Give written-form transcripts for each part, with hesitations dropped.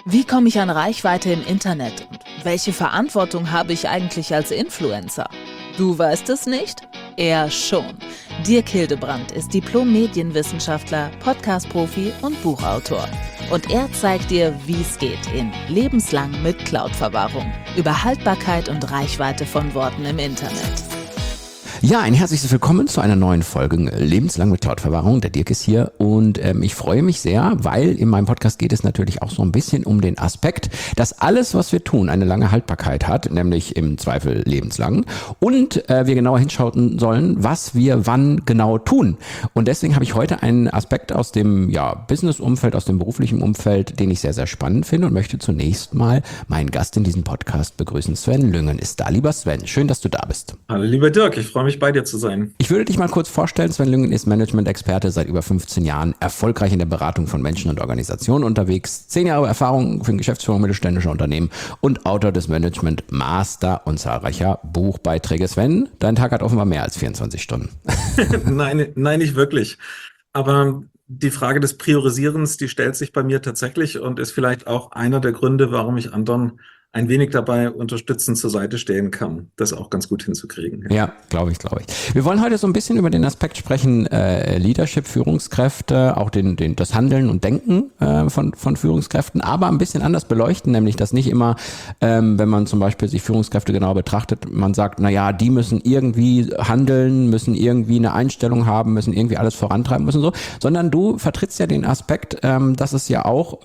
Wie komme ich an Reichweite im Internet? Und welche Verantwortung habe ich eigentlich als Influencer? Du weißt es nicht? Er schon. Dirk Hildebrandt ist Diplom-Medienwissenschaftler, Podcast-Profi und Buchautor. Und er zeigt dir, wie es geht in Lebenslang mit Cloud-Verwahrung. Über Haltbarkeit und Reichweite von Worten im Internet. Ja, ein herzliches Willkommen zu einer neuen Folge Lebenslang mit Cloud-Verwahrung. Der Dirk ist hier und ich freue mich sehr, weil in meinem Podcast geht es natürlich auch so ein bisschen um den Aspekt, dass alles, was wir tun, eine lange Haltbarkeit hat, nämlich im Zweifel lebenslang, und wir genauer hinschauen sollen, was wir wann genau tun. Und deswegen habe ich heute einen Aspekt aus dem Business-Umfeld, aus dem beruflichen Umfeld, den ich sehr, sehr spannend finde und möchte zunächst mal meinen Gast in diesem Podcast begrüßen. Sven Lüngen ist da. Lieber Sven, schön, dass du da bist. Hallo lieber Dirk, ich freue mich bei dir zu sein. Ich würde dich mal kurz vorstellen. Sven Lüngen ist Management-Experte, seit über 15 Jahren erfolgreich in der Beratung von Menschen und Organisationen unterwegs, 10 Jahre Erfahrung für Geschäftsführung mittelständischer Unternehmen und Autor des Management Master und zahlreicher Buchbeiträge. Sven, dein Tag hat offenbar mehr als 24 Stunden. Nein, nicht wirklich. Aber die Frage des Priorisierens, die stellt sich bei mir tatsächlich und ist vielleicht auch einer der Gründe, warum ich anderen ein wenig dabei unterstützend zur Seite stehen kann, das auch ganz gut hinzukriegen. Ja, glaube ich. Wir wollen heute so ein bisschen über den Aspekt sprechen, Leadership, Führungskräfte, auch das Handeln und Denken von Führungskräften, aber ein bisschen anders beleuchten, nämlich dass nicht immer, wenn man zum Beispiel sich Führungskräfte genau betrachtet, man sagt, die müssen irgendwie handeln, müssen irgendwie eine Einstellung haben, müssen irgendwie alles vorantreiben müssen, sondern du vertrittst ja den Aspekt, dass es ja auch,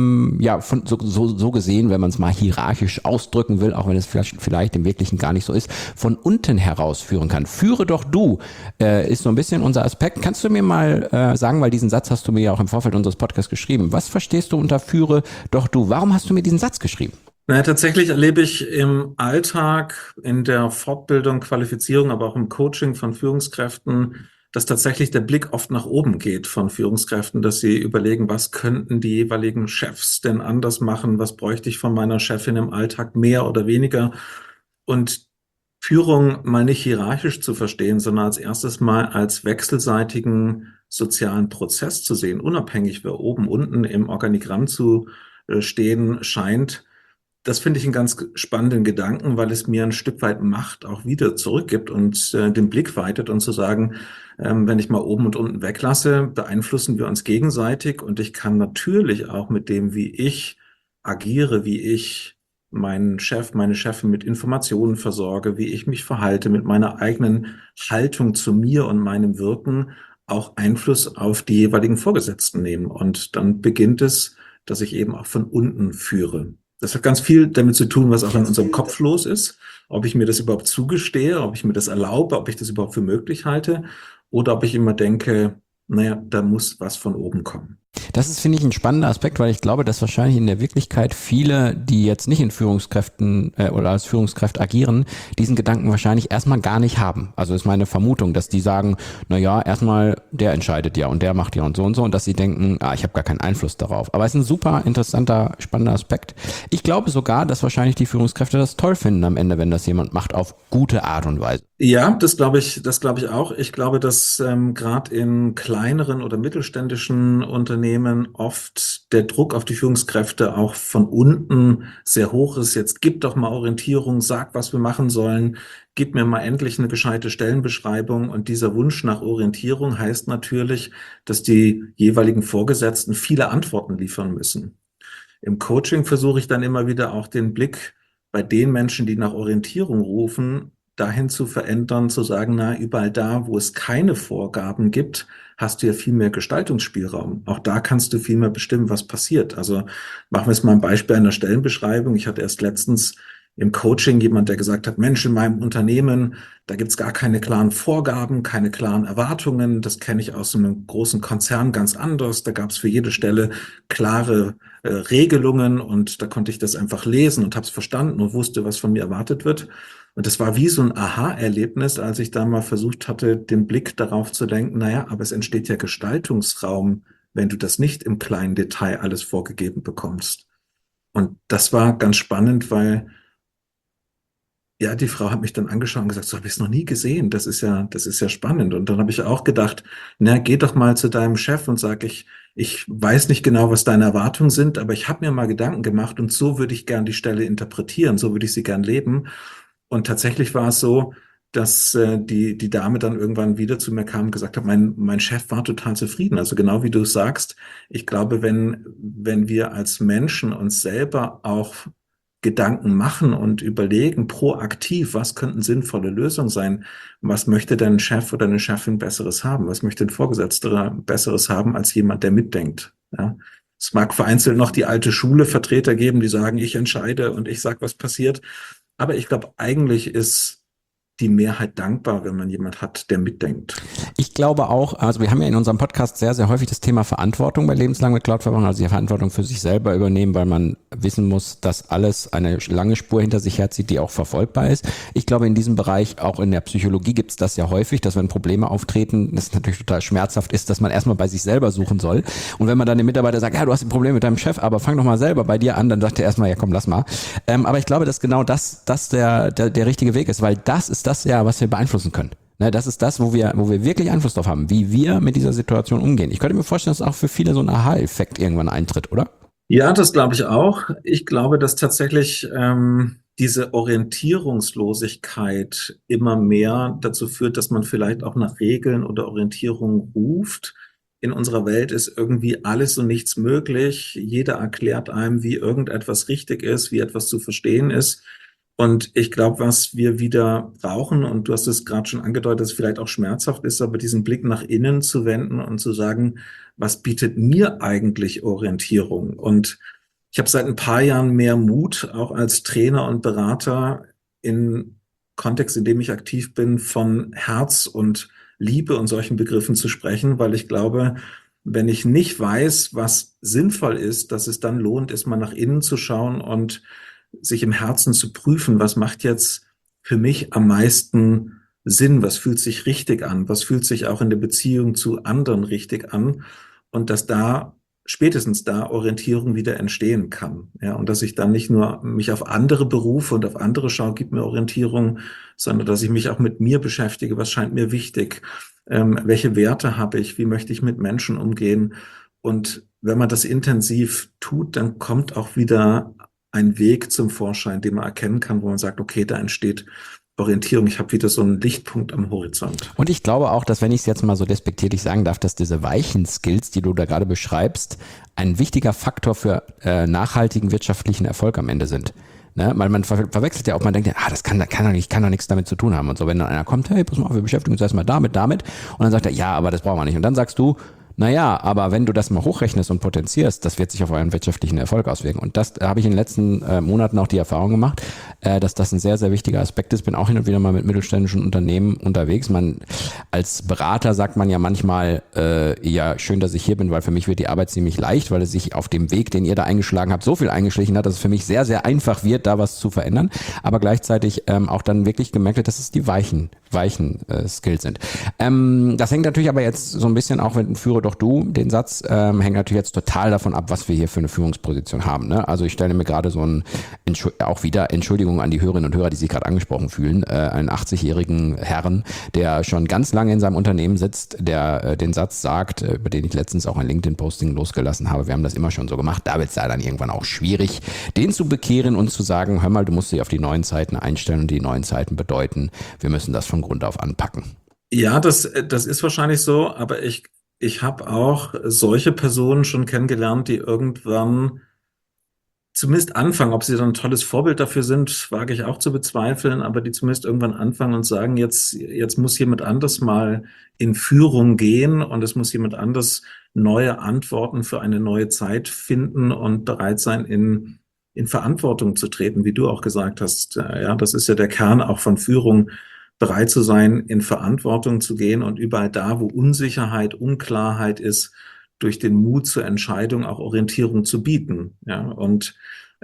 so gesehen, wenn man es mal hierarchisch ausdrücken will, auch wenn es vielleicht im Wirklichen gar nicht so ist, von unten heraus führen kann. Führe doch du, ist so ein bisschen unser Aspekt. Kannst du mir mal sagen, weil diesen Satz hast du mir ja auch im Vorfeld unseres Podcasts geschrieben. Was verstehst du unter führe doch du? Warum hast du mir diesen Satz geschrieben? Tatsächlich erlebe ich im Alltag, in der Fortbildung, Qualifizierung, aber auch im Coaching von Führungskräften, dass tatsächlich der Blick oft nach oben geht von Führungskräften, dass sie überlegen, was könnten die jeweiligen Chefs denn anders machen? Was bräuchte ich von meiner Chefin im Alltag, mehr oder weniger? Und Führung mal nicht hierarchisch zu verstehen, sondern als erstes mal als wechselseitigen sozialen Prozess zu sehen, unabhängig wer oben, unten im Organigramm zu stehen scheint. Das finde ich einen ganz spannenden Gedanken, weil es mir ein Stück weit Macht auch wieder zurückgibt und den Blick weitet und zu sagen, wenn ich mal oben und unten weglasse, beeinflussen wir uns gegenseitig und ich kann natürlich auch mit dem, wie ich agiere, wie ich meinen Chef, meine Chefin mit Informationen versorge, wie ich mich verhalte, mit meiner eigenen Haltung zu mir und meinem Wirken auch Einfluss auf die jeweiligen Vorgesetzten nehmen. Und dann beginnt es, dass ich eben auch von unten führe. Das hat ganz viel damit zu tun, was auch in unserem Kopf los ist, ob ich mir das überhaupt zugestehe, ob ich mir das erlaube, ob ich das überhaupt für möglich halte oder ob ich immer denke, da muss was von oben kommen. Das ist, finde ich, ein spannender Aspekt, weil ich glaube, dass wahrscheinlich in der Wirklichkeit viele, die jetzt nicht in Führungskräften oder als Führungskräfte agieren, diesen Gedanken wahrscheinlich erstmal gar nicht haben. Also ist meine Vermutung, dass die sagen, erstmal der entscheidet ja und der macht ja und so und dass sie denken, ich habe gar keinen Einfluss darauf. Aber es ist ein super interessanter, spannender Aspekt. Ich glaube sogar, dass wahrscheinlich die Führungskräfte das toll finden am Ende, wenn das jemand macht, auf gute Art und Weise. Ja, das glaube ich auch. Ich glaube, dass gerade in kleineren oder mittelständischen Unternehmen oft der Druck auf die Führungskräfte auch von unten sehr hoch ist. Jetzt gib doch mal Orientierung, sag, was wir machen sollen, gib mir mal endlich eine gescheite Stellenbeschreibung. Und dieser Wunsch nach Orientierung heißt natürlich, dass die jeweiligen Vorgesetzten viele Antworten liefern müssen. Im Coaching versuche ich dann immer wieder auch den Blick bei den Menschen, die nach Orientierung rufen, dahin zu verändern, zu sagen, überall da, wo es keine Vorgaben gibt, hast du ja viel mehr Gestaltungsspielraum. Auch da kannst du viel mehr bestimmen, was passiert. Also machen wir es mal ein Beispiel einer Stellenbeschreibung. Ich hatte erst letztens im Coaching jemand, der gesagt hat, Mensch, in meinem Unternehmen, da gibt's gar keine klaren Vorgaben, keine klaren Erwartungen. Das kenne ich aus einem großen Konzern ganz anders. Da gab's für jede Stelle klare Regelungen und da konnte ich das einfach lesen und habe es verstanden und wusste, was von mir erwartet wird. Und das war wie so ein Aha-Erlebnis, als ich da mal versucht hatte, den Blick darauf zu lenken, aber es entsteht ja Gestaltungsraum, wenn du das nicht im kleinen Detail alles vorgegeben bekommst. Und das war ganz spannend, weil Ja, die Frau hat mich dann angeschaut und gesagt, so habe ich es noch nie gesehen. Das ist ja spannend. Und dann habe ich auch gedacht, na, geh doch mal zu deinem Chef und sag, ich weiß nicht genau, was deine Erwartungen sind, aber ich habe mir mal Gedanken gemacht und so würde ich gern die Stelle interpretieren, so würde ich sie gern leben. Und tatsächlich war es so, dass die Dame dann irgendwann wieder zu mir kam und gesagt hat, mein Chef war total zufrieden. Also genau wie du sagst, ich glaube, wenn wir als Menschen uns selber auch Gedanken machen und überlegen, proaktiv, was könnten sinnvolle Lösungen sein? Was möchte denn ein Chef oder eine Chefin Besseres haben? Was möchte ein Vorgesetzter Besseres haben als jemand, der mitdenkt? Ja? Es mag vereinzelt noch die alte Schule Vertreter geben, die sagen, ich entscheide und ich sage, was passiert. Aber ich glaube, eigentlich ist die Mehrheit dankbar, wenn man jemand hat, der mitdenkt. Ich glaube auch, also wir haben ja in unserem Podcast sehr, sehr häufig das Thema Verantwortung bei lebenslangen Cloud-Verwahrung, also die Verantwortung für sich selber übernehmen, weil man wissen muss, dass alles eine lange Spur hinter sich herzieht, die auch verfolgbar ist. Ich glaube, in diesem Bereich, auch in der Psychologie gibt es das ja häufig, dass wenn Probleme auftreten, das natürlich total schmerzhaft ist, dass man erstmal bei sich selber suchen soll. Und wenn man dann dem Mitarbeiter sagt, ja, du hast ein Problem mit deinem Chef, aber fang doch mal selber bei dir an, dann sagt er erstmal, ja komm, lass mal. Aber ich glaube, dass genau das der richtige Weg ist, weil das ist das ja, was wir beeinflussen können. Ne, das ist das, wo wir wirklich Einfluss drauf haben, wie wir mit dieser Situation umgehen. Ich könnte mir vorstellen, dass auch für viele so ein Aha-Effekt irgendwann eintritt, oder? Ja, das glaube ich auch. Ich glaube, dass tatsächlich diese Orientierungslosigkeit immer mehr dazu führt, dass man vielleicht auch nach Regeln oder Orientierung ruft. In unserer Welt ist irgendwie alles und nichts möglich. Jeder erklärt einem, wie irgendetwas richtig ist, wie etwas zu verstehen ist. Und ich glaube, was wir wieder brauchen, und du hast es gerade schon angedeutet, dass es vielleicht auch schmerzhaft ist, aber diesen Blick nach innen zu wenden und zu sagen, was bietet mir eigentlich Orientierung? Und ich habe seit ein paar Jahren mehr Mut, auch als Trainer und Berater in Kontext, in dem ich aktiv bin, von Herz und Liebe und solchen Begriffen zu sprechen, weil ich glaube, wenn ich nicht weiß, was sinnvoll ist, dass es dann lohnt, ist mal nach innen zu schauen und sich im Herzen zu prüfen, was macht jetzt für mich am meisten Sinn, was fühlt sich richtig an, was fühlt sich auch in der Beziehung zu anderen richtig an und dass da spätestens da Orientierung wieder entstehen kann. Ja, und dass ich dann nicht nur mich auf andere berufe und auf andere schaue, gibt mir Orientierung, sondern dass ich mich auch mit mir beschäftige, was scheint mir wichtig, welche Werte habe ich, wie möchte ich mit Menschen umgehen. Und wenn man das intensiv tut, dann kommt auch wieder ein Weg zum Vorschein, den man erkennen kann, wo man sagt, okay, da entsteht Orientierung. Ich habe wieder so einen Lichtpunkt am Horizont. Und ich glaube auch, dass, wenn ich es jetzt mal so despektierlich sagen darf, dass diese weichen Skills, die du da gerade beschreibst, ein wichtiger Faktor für nachhaltigen wirtschaftlichen Erfolg am Ende sind. Ne? Weil man verwechselt ja auch, man denkt ja, das kann doch nichts damit zu tun haben. Und so, wenn dann einer kommt, hey, pass mal auf, wir beschäftigen uns erstmal damit. Und dann sagt er, ja, aber das brauchen wir nicht. Und dann sagst du, naja, aber wenn du das mal hochrechnest und potenzierst, das wird sich auf euren wirtschaftlichen Erfolg auswirken. Und das habe ich in den letzten Monaten auch die Erfahrung gemacht, dass das ein sehr, sehr wichtiger Aspekt ist. Bin auch hin und wieder mal mit mittelständischen Unternehmen unterwegs. Man als Berater sagt man ja manchmal, ja, schön, dass ich hier bin, weil für mich wird die Arbeit ziemlich leicht, weil es sich auf dem Weg, den ihr da eingeschlagen habt, so viel eingeschlichen hat, dass es für mich sehr, sehr einfach wird, da was zu verändern. Aber gleichzeitig auch dann wirklich gemerkt wird, dass es die weichen Skills sind. Das hängt natürlich aber jetzt so ein bisschen auch, wenn Führer doch du, den Satz, hängt natürlich jetzt total davon ab, was wir hier für eine Führungsposition haben. Ne? Also ich stelle mir gerade so auch wieder Entschuldigung an die Hörerinnen und Hörer, die sich gerade angesprochen fühlen, einen 80-jährigen Herrn, der schon ganz lange in seinem Unternehmen sitzt, der den Satz sagt, über den ich letztens auch ein LinkedIn-Posting losgelassen habe, wir haben das immer schon so gemacht, da wird es ja dann irgendwann auch schwierig, den zu bekehren und zu sagen, hör mal, du musst dich auf die neuen Zeiten einstellen und die neuen Zeiten bedeuten, wir müssen das von Grund auf anpacken. Ja, das ist wahrscheinlich so, aber ich habe auch solche Personen schon kennengelernt, die irgendwann zumindest anfangen. Ob sie dann ein tolles Vorbild dafür sind, wage ich auch zu bezweifeln, aber die zumindest irgendwann anfangen und sagen, jetzt muss jemand anders mal in Führung gehen und es muss jemand anders neue Antworten für eine neue Zeit finden und bereit sein, in Verantwortung zu treten, wie du auch gesagt hast. Ja, das ist ja der Kern auch von Führung, bereit zu sein, in Verantwortung zu gehen und überall da, wo Unsicherheit, Unklarheit ist, durch den Mut zur Entscheidung auch Orientierung zu bieten. Ja, und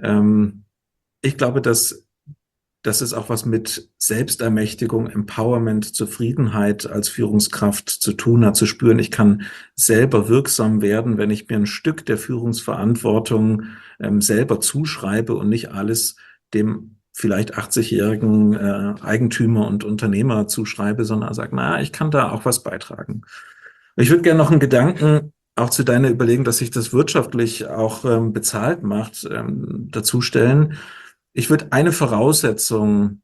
ich glaube, dass es auch was mit Selbstermächtigung, Empowerment, Zufriedenheit als Führungskraft zu tun hat, zu spüren, ich kann selber wirksam werden, wenn ich mir ein Stück der Führungsverantwortung selber zuschreibe und nicht alles dem vielleicht 80-jährigen Eigentümer und Unternehmer zuschreibe, sondern sage, na, ich kann da auch was beitragen. Ich würde gerne noch einen Gedanken auch zu deiner Überlegung, dass sich das wirtschaftlich auch bezahlt macht, dazu stellen. Ich würde eine Voraussetzung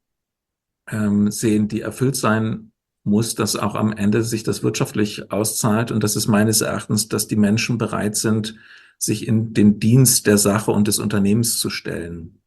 sehen, die erfüllt sein muss, dass auch am Ende sich das wirtschaftlich auszahlt. Und das ist meines Erachtens, dass die Menschen bereit sind, sich in den Dienst der Sache und des Unternehmens zu stellen.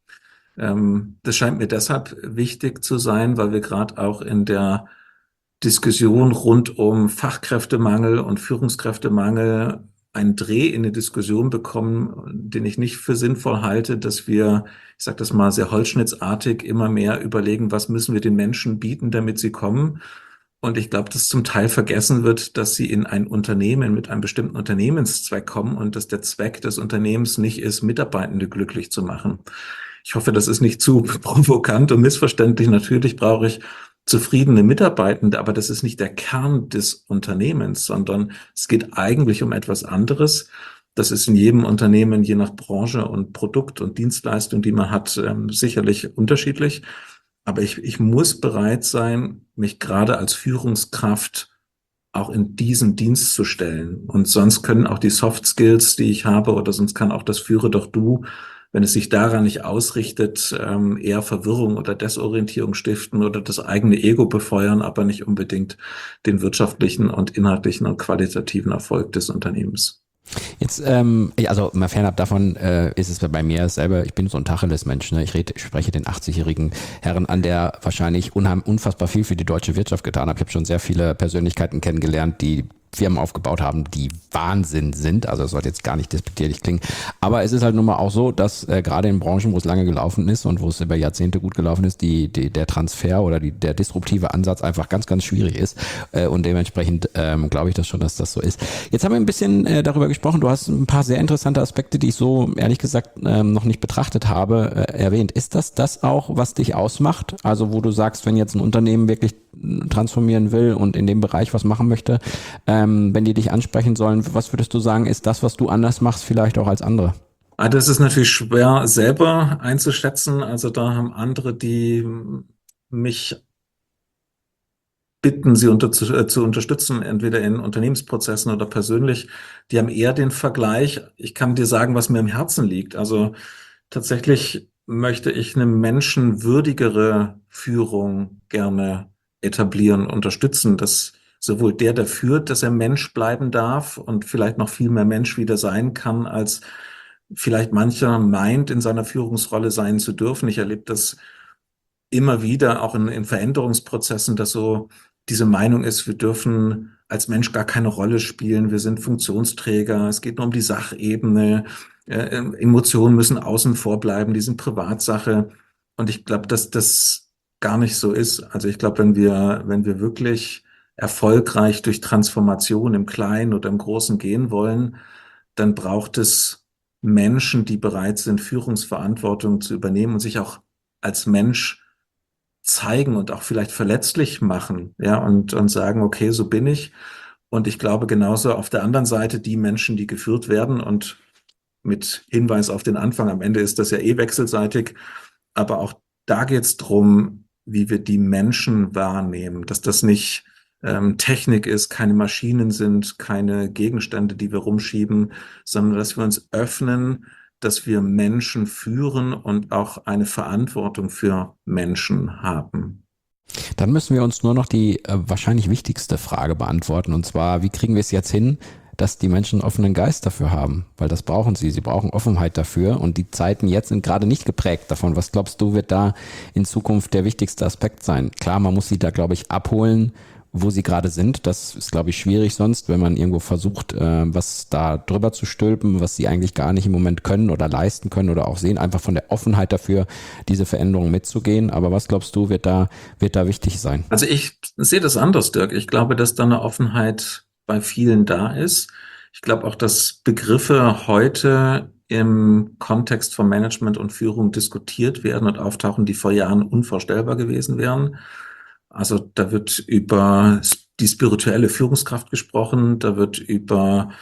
Das scheint mir deshalb wichtig zu sein, weil wir gerade auch in der Diskussion rund um Fachkräftemangel und Führungskräftemangel einen Dreh in die Diskussion bekommen, den ich nicht für sinnvoll halte, dass wir, ich sage das mal sehr holzschnittartig, immer mehr überlegen, was müssen wir den Menschen bieten, damit sie kommen. Und ich glaube, dass zum Teil vergessen wird, dass sie in ein Unternehmen mit einem bestimmten Unternehmenszweck kommen und dass der Zweck des Unternehmens nicht ist, Mitarbeitende glücklich zu machen. Ich hoffe, das ist nicht zu provokant und missverständlich. Natürlich brauche ich zufriedene Mitarbeitende, aber das ist nicht der Kern des Unternehmens, sondern es geht eigentlich um etwas anderes. Das ist in jedem Unternehmen, je nach Branche und Produkt und Dienstleistung, die man hat, sicherlich unterschiedlich. Aber ich muss bereit sein, mich gerade als Führungskraft auch in diesen Dienst zu stellen. Und sonst können auch die Soft Skills, die ich habe, oder sonst kann auch das Führe doch du, wenn es sich daran nicht ausrichtet, eher Verwirrung oder Desorientierung stiften oder das eigene Ego befeuern, aber nicht unbedingt den wirtschaftlichen und inhaltlichen und qualitativen Erfolg des Unternehmens. Jetzt, also mal fernab davon ist es bei mir selber, ich bin so ein Tacheles-Mensch, ne? Ich spreche den 80-jährigen Herrn an, der wahrscheinlich unfassbar viel für die deutsche Wirtschaft getan hat. Ich habe schon sehr viele Persönlichkeiten kennengelernt, die Firmen aufgebaut haben, die Wahnsinn sind. Also es sollte jetzt gar nicht despektierlich klingen. Aber es ist halt nun mal auch so, dass gerade in Branchen, wo es lange gelaufen ist und wo es über Jahrzehnte gut gelaufen ist, der Transfer oder der disruptive Ansatz einfach ganz, ganz schwierig ist. Und dementsprechend glaube ich das schon, dass das so ist. Jetzt haben wir ein bisschen darüber gesprochen. Du hast ein paar sehr interessante Aspekte, die ich so ehrlich gesagt noch nicht betrachtet habe, erwähnt. Ist das auch, was dich ausmacht? Also wo du sagst, wenn jetzt ein Unternehmen wirklich transformieren will und in dem Bereich was machen möchte, wenn die dich ansprechen sollen, was würdest du sagen, ist das, was du anders machst, vielleicht auch als andere? Das ist natürlich schwer selber einzuschätzen. Also da haben andere, die mich bitten, sie zu unterstützen, entweder in Unternehmensprozessen oder persönlich, die haben eher den Vergleich. Ich kann dir sagen, was mir im Herzen liegt. Also tatsächlich möchte ich eine menschenwürdigere Führung gerne etablieren, unterstützen, dass sowohl der führt, dass er Mensch bleiben darf und vielleicht noch viel mehr Mensch wieder sein kann, als vielleicht mancher meint, in seiner Führungsrolle sein zu dürfen. Ich erlebe das immer wieder, auch in Veränderungsprozessen, dass so diese Meinung ist, wir dürfen als Mensch gar keine Rolle spielen, wir sind Funktionsträger, es geht nur um die Sachebene, Emotionen müssen außen vor bleiben, die sind Privatsache. Und ich glaube, dass das gar nicht so ist. Also ich glaube, wenn wir wirklich erfolgreich durch Transformation im Kleinen oder im Großen gehen wollen, dann braucht es Menschen, die bereit sind, Führungsverantwortung zu übernehmen und sich auch als Mensch zeigen und auch vielleicht verletzlich machen, ja, und sagen, okay, so bin ich. Und ich glaube genauso auf der anderen Seite die Menschen, die geführt werden, und mit Hinweis auf den Anfang, am Ende ist das ja eh wechselseitig, aber auch da geht es drum, wie wir die Menschen wahrnehmen, dass das nicht Technik ist, keine Maschinen sind, keine Gegenstände, die wir rumschieben, sondern dass wir uns öffnen, dass wir Menschen führen und auch eine Verantwortung für Menschen haben. Dann müssen wir uns nur noch die wahrscheinlich wichtigste Frage beantworten, und zwar, wie kriegen wir es jetzt hin, dass die Menschen einen offenen Geist dafür haben? Weil das brauchen sie. Sie brauchen Offenheit dafür, und die Zeiten jetzt sind gerade nicht geprägt davon. Was glaubst du, wird da in Zukunft der wichtigste Aspekt sein? Klar, man muss sie da, glaube ich, abholen, wo sie gerade sind. Das ist, glaube ich, schwierig sonst, wenn man irgendwo versucht, was da drüber zu stülpen, was sie eigentlich gar nicht im Moment können oder leisten können oder auch sehen, einfach von der Offenheit dafür, diese Veränderungen mitzugehen. Aber was glaubst du, wird da wichtig sein? Also ich sehe das anders, Dirk. Ich glaube, dass da eine Offenheit bei vielen da ist. Ich glaube auch, dass Begriffe heute im Kontext von Management und Führung diskutiert werden und auftauchen, die vor Jahren unvorstellbar gewesen wären. Also da wird über die spirituelle Führungskraft gesprochen, da wird über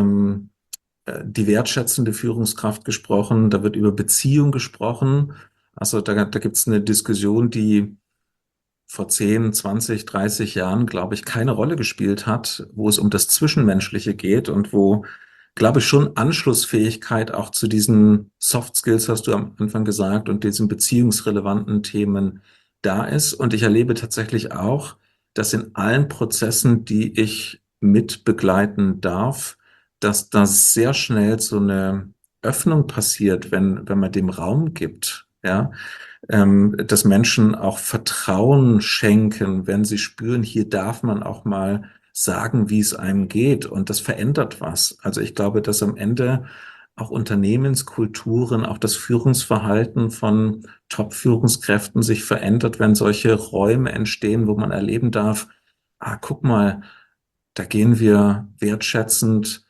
die wertschätzende Führungskraft gesprochen, da wird über Beziehung gesprochen. Also da gibt es eine Diskussion, die vor 10, 20, 30 Jahren, glaube ich, keine Rolle gespielt hat, wo es um das Zwischenmenschliche geht und wo, glaube ich, schon Anschlussfähigkeit auch zu diesen Soft Skills, hast du am Anfang gesagt, und diesen beziehungsrelevanten Themen da ist. Und ich erlebe tatsächlich auch, dass in allen Prozessen, die ich mit begleiten darf, dass da sehr schnell so eine Öffnung passiert, wenn man dem Raum gibt, ja, dass Menschen auch Vertrauen schenken, wenn sie spüren, hier darf man auch mal sagen, wie es einem geht. Und das verändert was. Also ich glaube, dass am Ende auch Unternehmenskulturen, auch das Führungsverhalten von Top-Führungskräften sich verändert, wenn solche Räume entstehen, wo man erleben darf, guck mal, da gehen wir wertschätzend,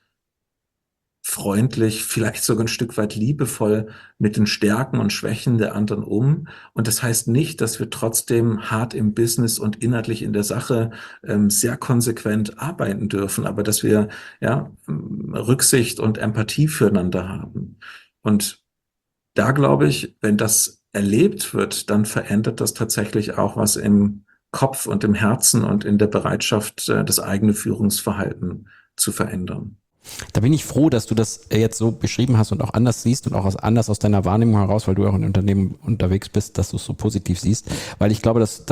freundlich, vielleicht sogar ein Stück weit liebevoll mit den Stärken und Schwächen der anderen um. Und das heißt nicht, dass wir trotzdem hart im Business und inhaltlich in der Sache sehr konsequent arbeiten dürfen, aber dass wir ja Rücksicht und Empathie füreinander haben. Und da glaube ich, wenn das erlebt wird, dann verändert das tatsächlich auch was im Kopf und im Herzen und in der Bereitschaft, das eigene Führungsverhalten zu verändern. Da bin ich froh, dass du das jetzt so beschrieben hast und auch anders siehst und auch anders aus deiner Wahrnehmung heraus, weil du auch in Unternehmen unterwegs bist, dass du es so positiv siehst. Weil ich glaube, dass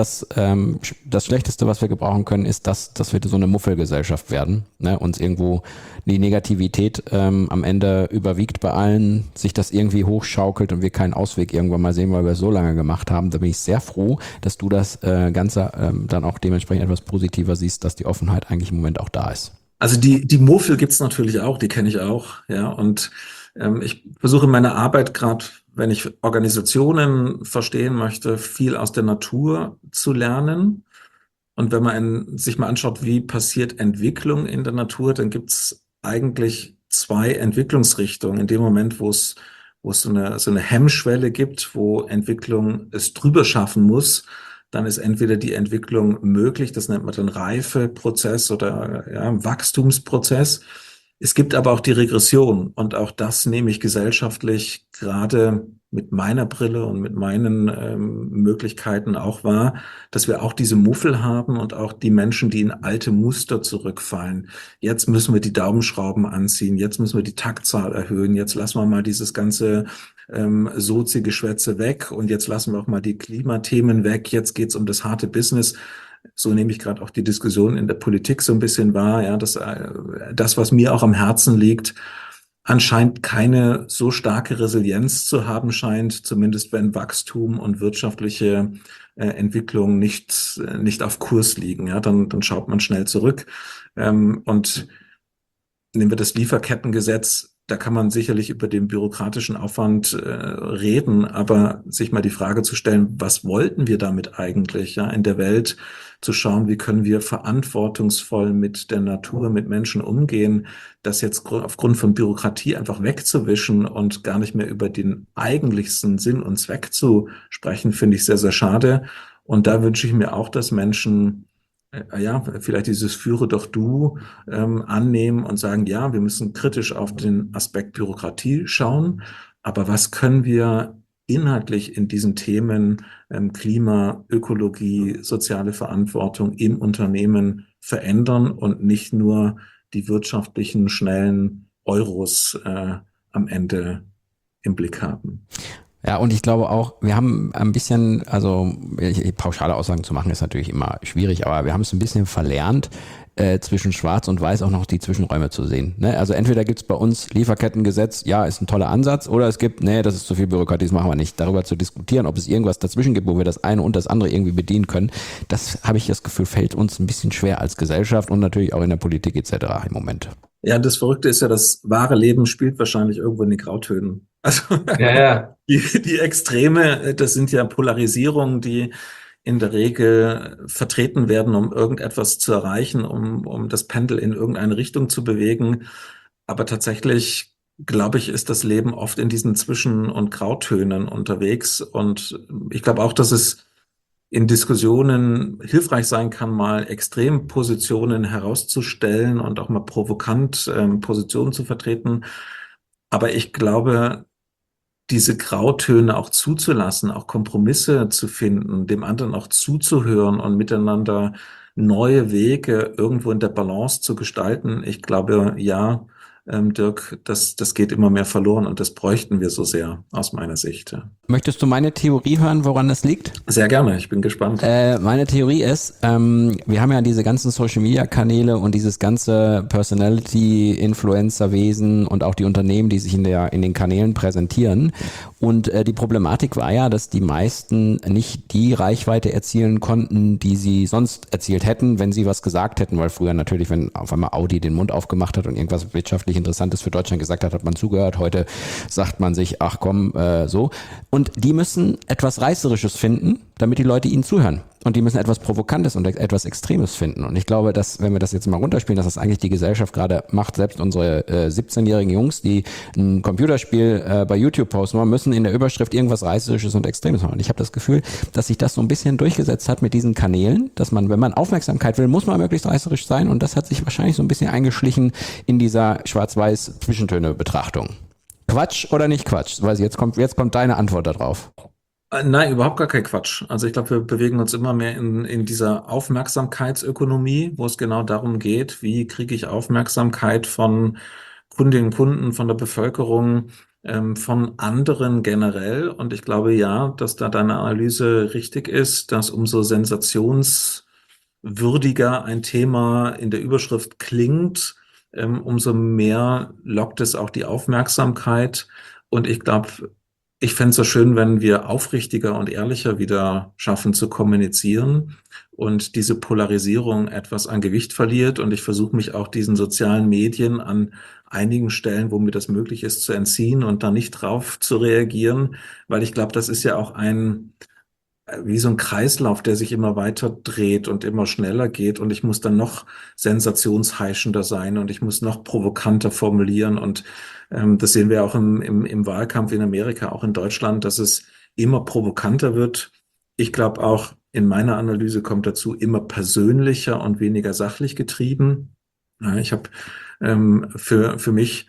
das Schlechteste, was wir gebrauchen können, ist, dass wir so eine Muffelgesellschaft werden, ne? Uns irgendwo die Negativität am Ende überwiegt bei allen, sich das irgendwie hochschaukelt und wir keinen Ausweg irgendwann mal sehen, weil wir es so lange gemacht haben. Da bin ich sehr froh, dass du das Ganze dann auch dementsprechend etwas positiver siehst, dass die Offenheit eigentlich im Moment auch da ist. Also die Muffel gibt's natürlich auch, die kenne ich auch, ja. Und ich versuche in meiner Arbeit gerade, wenn ich Organisationen verstehen möchte, viel aus der Natur zu lernen. Und wenn man sich mal anschaut, wie passiert Entwicklung in der Natur, dann gibt's eigentlich zwei Entwicklungsrichtungen. In dem Moment, wo es so eine Hemmschwelle gibt, wo Entwicklung es drüber schaffen muss, dann ist entweder die Entwicklung möglich, das nennt man dann Reifeprozess oder ja, Wachstumsprozess. Es gibt aber auch die Regression und auch das nehme ich gesellschaftlich gerade mit meiner Brille und mit meinen Möglichkeiten auch wahr, dass wir auch diese Muffel haben und auch die Menschen, die in alte Muster zurückfallen. Jetzt müssen wir die Daumenschrauben anziehen, jetzt müssen wir die Taktzahl erhöhen, jetzt lassen wir mal dieses ganze Sozi-Geschwätze weg und jetzt lassen wir auch mal die Klimathemen weg, jetzt geht's um das harte Business. So nehme ich gerade auch die Diskussion in der Politik so ein bisschen wahr, ja, dass das, was mir auch am Herzen liegt, anscheinend keine so starke Resilienz zu haben scheint, zumindest wenn Wachstum und wirtschaftliche Entwicklung nicht auf Kurs liegen. Ja, dann schaut man schnell zurück. Und nehmen wir das Lieferkettengesetz, da kann man sicherlich über den bürokratischen Aufwand reden, aber sich mal die Frage zu stellen, was wollten wir damit eigentlich, ja, in der Welt zu schauen, wie können wir verantwortungsvoll mit der Natur, mit Menschen umgehen, das jetzt aufgrund von Bürokratie einfach wegzuwischen und gar nicht mehr über den eigentlichsten Sinn und Zweck zu sprechen, finde ich sehr, sehr schade. Und da wünsche ich mir auch, dass Menschen ja, vielleicht dieses Führe doch du annehmen und sagen, ja, wir müssen kritisch auf den Aspekt Bürokratie schauen, aber was können wir inhaltlich in diesen Themen Klima, Ökologie, soziale Verantwortung im Unternehmen verändern und nicht nur die wirtschaftlichen, schnellen Euros am Ende im Blick haben. Ja, und ich glaube auch, wir haben ein bisschen, also pauschale Aussagen zu machen ist natürlich immer schwierig, aber wir haben es ein bisschen verlernt, zwischen Schwarz und Weiß auch noch die Zwischenräume zu sehen. Ne? Also entweder gibt's bei uns Lieferkettengesetz, ja, ist ein toller Ansatz, oder es gibt, nee, das ist zu viel Bürokratie, das machen wir nicht. Darüber zu diskutieren, ob es irgendwas dazwischen gibt, wo wir das eine und das andere irgendwie bedienen können, das habe ich das Gefühl, fällt uns ein bisschen schwer als Gesellschaft und natürlich auch in der Politik etc. im Moment. Ja, das Verrückte ist ja, das wahre Leben spielt wahrscheinlich irgendwo in den Grautönen. Also Ja, ja. die Extreme, das sind ja Polarisierungen, die in der Regel vertreten werden, um irgendetwas zu erreichen, um das Pendel in irgendeine Richtung zu bewegen. Aber tatsächlich, glaube ich, ist das Leben oft in diesen Zwischen- und Grautönen unterwegs. Und ich glaube auch, dass es in Diskussionen hilfreich sein kann, mal Extrempositionen herauszustellen und auch mal provokant Positionen zu vertreten. Aber ich glaube, diese Grautöne auch zuzulassen, auch Kompromisse zu finden, dem anderen auch zuzuhören und miteinander neue Wege irgendwo in der Balance zu gestalten. Ich glaube, ja, Dirk, das geht immer mehr verloren und das bräuchten wir so sehr aus meiner Sicht. Ja. Möchtest du meine Theorie hören, woran das liegt? Sehr gerne, ich bin gespannt. Meine Theorie ist, wir haben ja diese ganzen Social-Media-Kanäle und dieses ganze Personality-Influencer-Wesen und auch die Unternehmen, die sich in den Kanälen präsentieren. Und die Problematik war ja, dass die meisten nicht die Reichweite erzielen konnten, die sie sonst erzielt hätten, wenn sie was gesagt hätten, weil früher natürlich, wenn auf einmal Audi den Mund aufgemacht hat und irgendwas wirtschaftlich Interessantes für Deutschland gesagt hat, hat man zugehört. Heute sagt man sich, ach komm, so. Und die müssen etwas Reißerisches finden, damit die Leute ihnen zuhören. Und die müssen etwas Provokantes und etwas Extremes finden. Und ich glaube, dass, wenn wir das jetzt mal runterspielen, dass das eigentlich die Gesellschaft gerade macht, selbst unsere 17-jährigen Jungs, die ein Computerspiel bei YouTube posten, müssen in der Überschrift irgendwas Reißerisches und Extremes machen. Und ich habe das Gefühl, dass sich das so ein bisschen durchgesetzt hat mit diesen Kanälen, dass man, wenn man Aufmerksamkeit will, muss man möglichst reißerisch sein. Und das hat sich wahrscheinlich so ein bisschen eingeschlichen in dieser Schwarz-Weiß-Zwischentöne-Betrachtung. Quatsch oder nicht Quatsch? Weil jetzt kommt deine Antwort darauf. Nein, überhaupt gar kein Quatsch. Also ich glaube, wir bewegen uns immer mehr in dieser Aufmerksamkeitsökonomie, wo es genau darum geht, wie kriege ich Aufmerksamkeit von Kundinnen und Kunden, von der Bevölkerung, von anderen generell. Und ich glaube ja, dass da deine Analyse richtig ist, dass umso sensationswürdiger ein Thema in der Überschrift klingt, umso mehr lockt es auch die Aufmerksamkeit. Und ich glaube, ich fände es so schön, wenn wir aufrichtiger und ehrlicher wieder schaffen zu kommunizieren und diese Polarisierung etwas an Gewicht verliert. Und ich versuche mich auch diesen sozialen Medien an einigen Stellen, wo mir das möglich ist, zu entziehen und da nicht drauf zu reagieren, weil ich glaube, das ist ja auch wie so ein Kreislauf, der sich immer weiter dreht und immer schneller geht und ich muss dann noch sensationsheischender sein und ich muss noch provokanter formulieren und das sehen wir auch im Wahlkampf in Amerika, auch in Deutschland, dass es immer provokanter wird. Ich glaube auch, in meiner Analyse kommt dazu immer persönlicher und weniger sachlich getrieben. Ja, ich habe für mich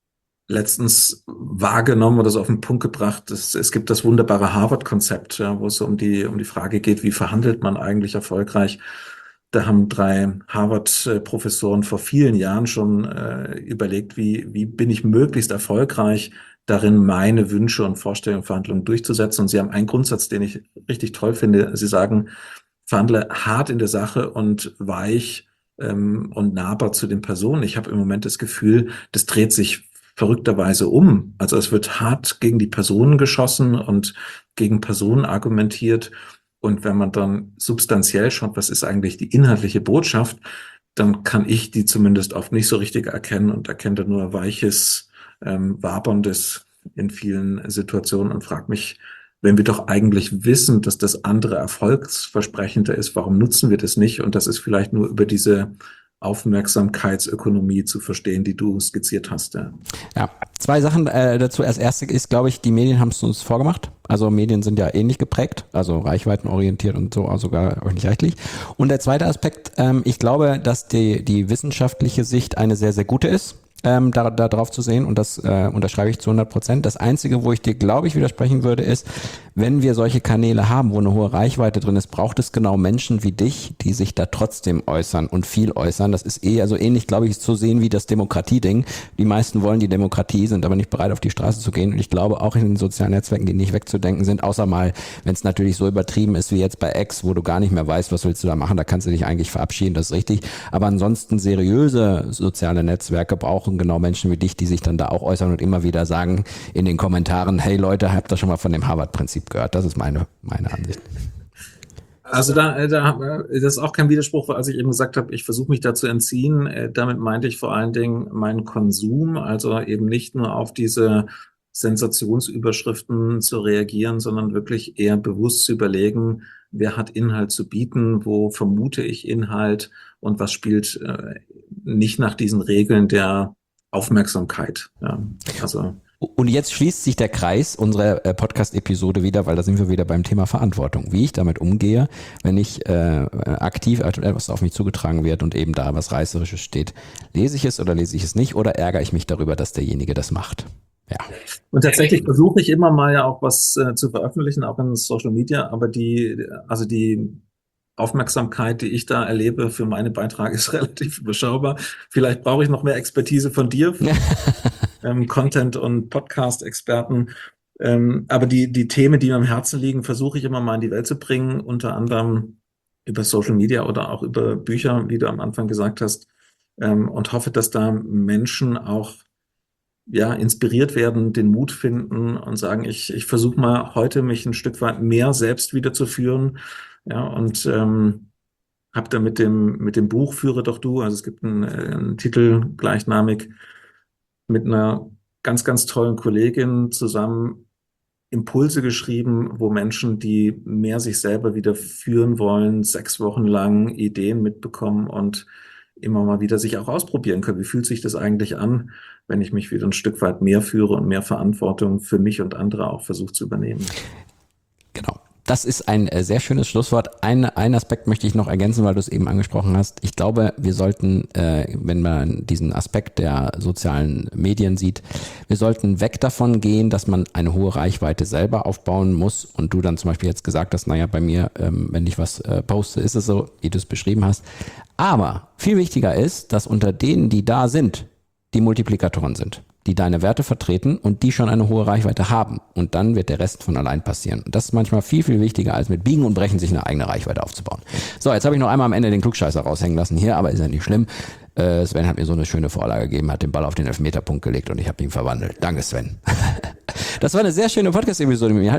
letztens wahrgenommen oder so auf den Punkt gebracht, es gibt das wunderbare Harvard-Konzept, ja, wo es so um die Frage geht, wie verhandelt man eigentlich erfolgreich. Da haben 3 Harvard-Professoren vor vielen Jahren schon überlegt, wie bin ich möglichst erfolgreich darin, meine Wünsche und Vorstellungen, Verhandlungen durchzusetzen. Und sie haben einen Grundsatz, den ich richtig toll finde. Sie sagen, verhandle hart in der Sache und weich und nahbar zu den Personen. Ich habe im Moment das Gefühl, das dreht sich verrückterweise um. Also es wird hart gegen die Personen geschossen und gegen Personen argumentiert. Und wenn man dann substanziell schaut, was ist eigentlich die inhaltliche Botschaft, dann kann ich die zumindest oft nicht so richtig erkennen und erkenne dann nur weiches, waberndes in vielen Situationen und frage mich, wenn wir doch eigentlich wissen, dass das andere erfolgsversprechender ist, warum nutzen wir das nicht? Und das ist vielleicht nur über diese Aufmerksamkeitsökonomie zu verstehen, die du skizziert hast. Ja, 2 Sachen dazu. Als erste ist, glaube ich, die Medien haben es uns vorgemacht. Also Medien sind ja ähnlich geprägt, also reichweitenorientiert und so, also sogar öffentlich-rechtlich. Und der zweite Aspekt, ich glaube, dass die wissenschaftliche Sicht eine sehr, sehr gute ist. Da drauf zu sehen und das unterschreibe ich zu 100%. Das Einzige, wo ich dir, glaube ich, widersprechen würde, ist, wenn wir solche Kanäle haben, wo eine hohe Reichweite drin ist, braucht es genau Menschen wie dich, die sich da trotzdem äußern und viel äußern. Das ist also ähnlich, glaube ich, zu sehen wie das Demokratieding. Die meisten wollen die Demokratie, sind aber nicht bereit, auf die Straße zu gehen. Und ich glaube, auch in den sozialen Netzwerken, die nicht wegzudenken sind, außer mal, wenn es natürlich so übertrieben ist wie jetzt bei X, wo du gar nicht mehr weißt, was willst du da machen, da kannst du dich eigentlich verabschieden, das ist richtig. Aber ansonsten seriöse soziale Netzwerke brauchen genau Menschen wie dich, die sich dann da auch äußern und immer wieder sagen in den Kommentaren, hey Leute, habt ihr schon mal von dem Harvard-Prinzip gehört? Das ist meine Ansicht. Also das ist auch kein Widerspruch, als ich eben gesagt habe, ich versuche mich da zu entziehen. Damit meinte ich vor allen Dingen meinen Konsum, also eben nicht nur auf diese Sensationsüberschriften zu reagieren, sondern wirklich eher bewusst zu überlegen, wer hat Inhalt zu bieten, wo vermute ich Inhalt und was spielt nicht nach diesen Regeln der Aufmerksamkeit. Ja, also. Und jetzt schließt sich der Kreis unserer Podcast-Episode wieder, weil da sind wir wieder beim Thema Verantwortung. Wie ich damit umgehe, wenn ich aktiv etwas auf mich zugetragen wird und eben da was Reißerisches steht. Lese ich es oder lese ich es nicht oder ärgere ich mich darüber, dass derjenige das macht? Ja. Und tatsächlich versuche ich immer mal ja auch was zu veröffentlichen, auch in Social Media, aber die Aufmerksamkeit, die ich da erlebe für meine Beiträge, ist relativ überschaubar. Vielleicht brauche ich noch mehr Expertise von dir, Content- und Podcast-Experten. Aber die Themen, die mir am Herzen liegen, versuche ich immer mal in die Welt zu bringen, unter anderem über Social Media oder auch über Bücher, wie du am Anfang gesagt hast, und hoffe, dass da Menschen auch inspiriert werden, den Mut finden und sagen, ich versuche mal heute mich ein Stück weit mehr selbst wieder zu führen. Ja, und habe da mit dem Buch Führe doch du, also es gibt einen Titel gleichnamig, mit einer ganz, ganz tollen Kollegin zusammen Impulse geschrieben, wo Menschen, die mehr sich selber wieder führen wollen, 6 Wochen lang Ideen mitbekommen und immer mal wieder sich auch ausprobieren können. Wie fühlt sich das eigentlich an, wenn ich mich wieder ein Stück weit mehr führe und mehr Verantwortung für mich und andere auch versuche zu übernehmen? Genau. Das ist ein sehr schönes Schlusswort. Ein Aspekt möchte ich noch ergänzen, weil du es eben angesprochen hast. Ich glaube, wir sollten, wenn man diesen Aspekt der sozialen Medien sieht, wir sollten weg davon gehen, dass man eine hohe Reichweite selber aufbauen muss. Und du dann zum Beispiel jetzt gesagt hast, naja, bei mir, wenn ich was poste, ist es so, wie du es beschrieben hast. Aber viel wichtiger ist, dass unter denen, die da sind, die Multiplikatoren sind, die deine Werte vertreten und die schon eine hohe Reichweite haben. Und dann wird der Rest von allein passieren. Und das ist manchmal viel, viel wichtiger, als mit Biegen und Brechen sich eine eigene Reichweite aufzubauen. So, jetzt habe ich noch einmal am Ende den Klugscheißer raushängen lassen hier, aber ist ja nicht schlimm. Sven hat mir so eine schöne Vorlage gegeben, hat den Ball auf den Elfmeterpunkt gelegt und ich habe ihn verwandelt. Danke, Sven. Das war eine sehr schöne Podcast-Episode mit mir.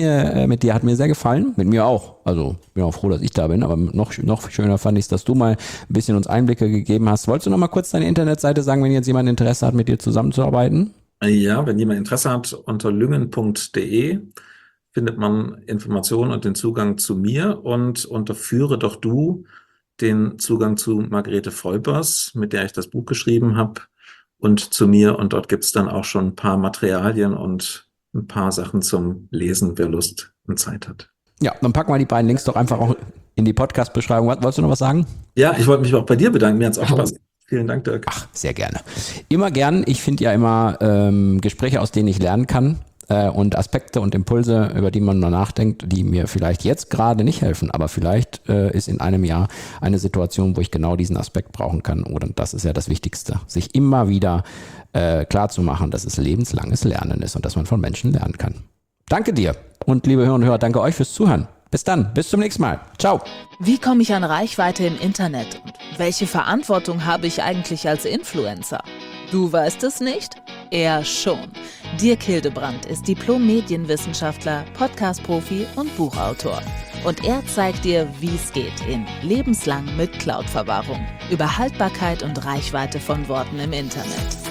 Mit dir hat mir sehr gefallen. Mit mir auch. Also bin auch froh, dass ich da bin. Aber noch schöner fand ich es, dass du mal ein bisschen uns Einblicke gegeben hast. Wolltest du noch mal kurz deine Internetseite sagen, wenn jetzt jemand Interesse hat, mit dir zusammenzuarbeiten? Ja, wenn jemand Interesse hat, unter lüngen.de findet man Informationen und den Zugang zu mir und unter Führe doch du den Zugang zu Margarete Volpers, mit der ich das Buch geschrieben habe, und zu mir. Und dort gibt es dann auch schon ein paar Materialien und ein paar Sachen zum Lesen, wer Lust und Zeit hat. Ja, dann packen wir die beiden Links doch einfach auch in die Podcast-Beschreibung. Wolltest du noch was sagen? Ja, ich wollte mich auch bei dir bedanken. Mir hat es auch Spaß gemacht. Vielen Dank, Dirk. Ach, sehr gerne. Immer gern. Ich finde ja immer Gespräche, aus denen ich lernen kann und Aspekte und Impulse, über die man mal nachdenkt, die mir vielleicht jetzt gerade nicht helfen, aber vielleicht ist in einem Jahr eine Situation, wo ich genau diesen Aspekt brauchen kann. Oder das ist ja das Wichtigste, sich immer wieder klar zu machen, dass es lebenslanges Lernen ist und dass man von Menschen lernen kann. Danke dir und liebe Hörerinnen und Hörer, danke euch fürs Zuhören. Bis dann, bis zum nächsten Mal. Ciao. Wie komme ich an Reichweite im Internet und welche Verantwortung habe ich eigentlich als Influencer? Du weißt es nicht? Er schon. Dirk Hildebrandt ist Diplom-Medienwissenschaftler, Podcast-Profi und Buchautor. Und er zeigt dir, wie es geht in Lebenslang mit Cloud-Verwahrung über Haltbarkeit und Reichweite von Worten im Internet.